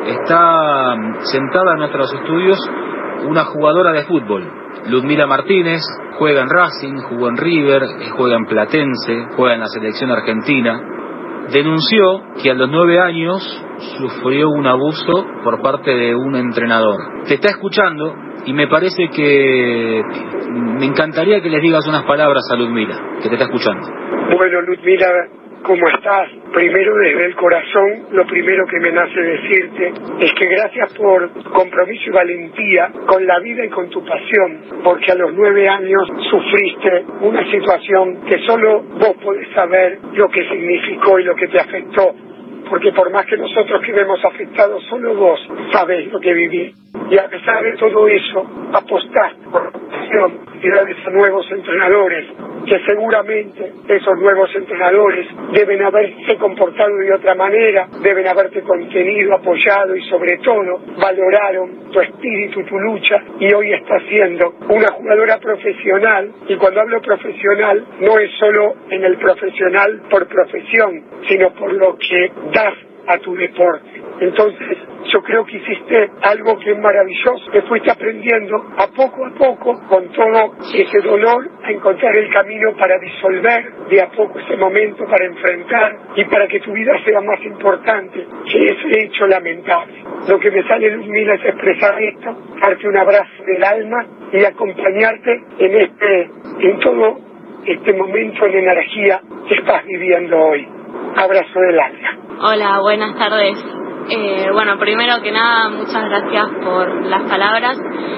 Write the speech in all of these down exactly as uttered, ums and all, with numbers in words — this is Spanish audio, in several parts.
Está sentada en nuestros estudios una jugadora de fútbol, Ludmila Martínez. Juega en Racing, jugó en River, juega en Platense, juega en la selección argentina. Denunció que a los nueve años sufrió un abuso por parte de un entrenador. Te está escuchando y me parece que me encantaría que les digas unas palabras a Ludmila, que te está escuchando. Bueno, Ludmila, ¿cómo estás? Primero, desde el corazón, lo primero que me nace decirte es que gracias por compromiso y valentía con la vida y con tu pasión, porque a los nueve años sufriste una situación que solo vos podés saber lo que significó y lo que te afectó, porque por más que nosotros quedemos afectados, solo vos sabés lo que viví. Y a pesar de todo eso, apostaste por la pasión y gracias a nuevos entrenadores, que seguramente esos nuevos entrenadores deben haberse comportado de otra manera, deben haberte contenido, apoyado y sobre todo valoraron tu espíritu, tu lucha, y hoy estás siendo una jugadora profesional. Y cuando hablo profesional, no es solo en el profesional por profesión, sino por lo que das a tu deporte. Entonces, yo creo que hiciste algo que es maravilloso, que fuiste aprendiendo a poco a poco, con todo ese dolor, a encontrar el camino para disolver de a poco ese momento, para enfrentar y para que tu vida sea más importante que ese hecho lamentable. Lo que me sale, Ludmila, es expresar esto, darte un abrazo del alma y acompañarte en este, en todo este momento de energía que estás viviendo hoy. Abrazo del alma. Hola, buenas tardes. Eh, bueno, primero que nada, muchas gracias por las palabras.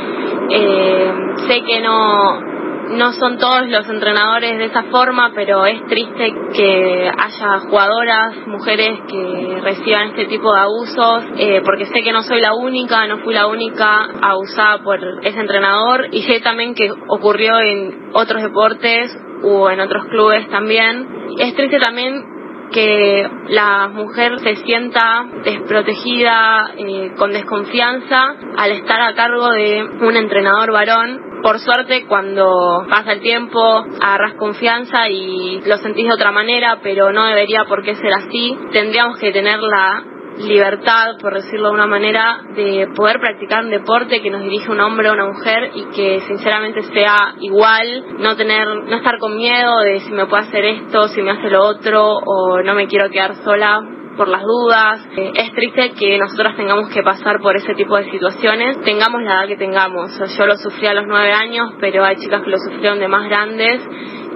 Eh, sé que no, no son todos los entrenadores de esa forma, pero es triste que haya jugadoras, mujeres que reciban este tipo de abusos, eh, porque sé que no soy la única, no fui la única abusada por ese entrenador, y sé también que ocurrió en otros deportes o en otros clubes también. Es triste también que la mujer se sienta desprotegida, eh, con desconfianza al estar a cargo de un entrenador varón. Por suerte, cuando pasa el tiempo, agarras confianza y lo sentís de otra manera, pero no debería por qué ser así. Tendríamos que tener la libertad, por decirlo de una manera, de poder practicar un deporte que nos dirige un hombre o una mujer y que sinceramente sea igual, no tener, no estar con miedo de si me puede hacer esto, si me hace lo otro, o no me quiero quedar sola por las dudas. Eh, es triste que nosotras tengamos que pasar por ese tipo de situaciones, tengamos la edad que tengamos. Yo lo sufrí a los nueve años, pero hay chicas que lo sufrieron de más grandes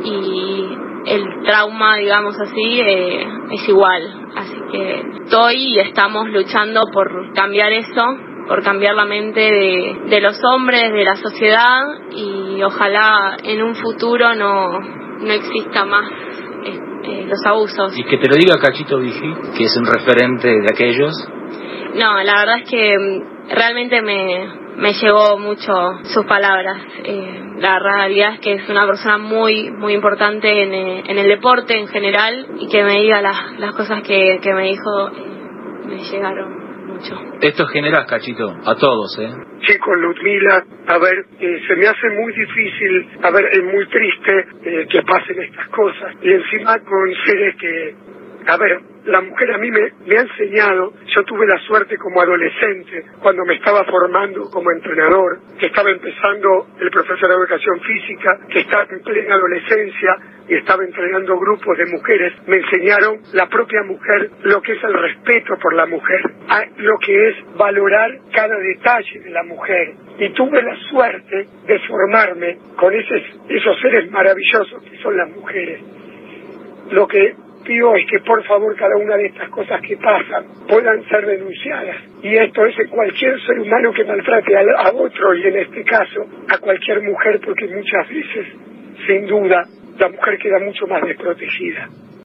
y el trauma, digamos así, eh, es igual. Así que estoy y estamos luchando por cambiar eso, por cambiar la mente de, de los hombres, de la sociedad, y ojalá en un futuro no, no exista más eh, los abusos. Y que te lo diga Cachito Vigil, que es un referente de aquellos. No, la verdad es que realmente me, me llegó mucho sus palabras. Eh, la realidad es que es una persona muy muy importante en, eh, en el deporte en general, y que me diga las, las cosas que, que me dijo, eh, me llegaron mucho. Esto genera, Cachito, a todos, ¿eh? Sí, con Ludmila, a ver, eh, se me hace muy difícil, a ver, es muy triste eh, que pasen estas cosas, y encima con seres que, a ver, la mujer a mí me, me ha enseñado. Yo tuve la suerte como adolescente, cuando me estaba formando como entrenador, que estaba empezando el profesorado de educación física, que estaba en plena adolescencia y estaba entrenando grupos de mujeres. Me enseñaron la propia mujer lo que es el respeto por la mujer, a lo que es valorar cada detalle de la mujer. Y tuve la suerte de formarme con esos, esos seres maravillosos que son las mujeres. Lo que pido es que por favor cada una de estas cosas que pasan puedan ser denunciadas, y esto es en cualquier ser humano que maltrate a, a otro, y en este caso a cualquier mujer, porque muchas veces, sin duda, la mujer queda mucho más desprotegida.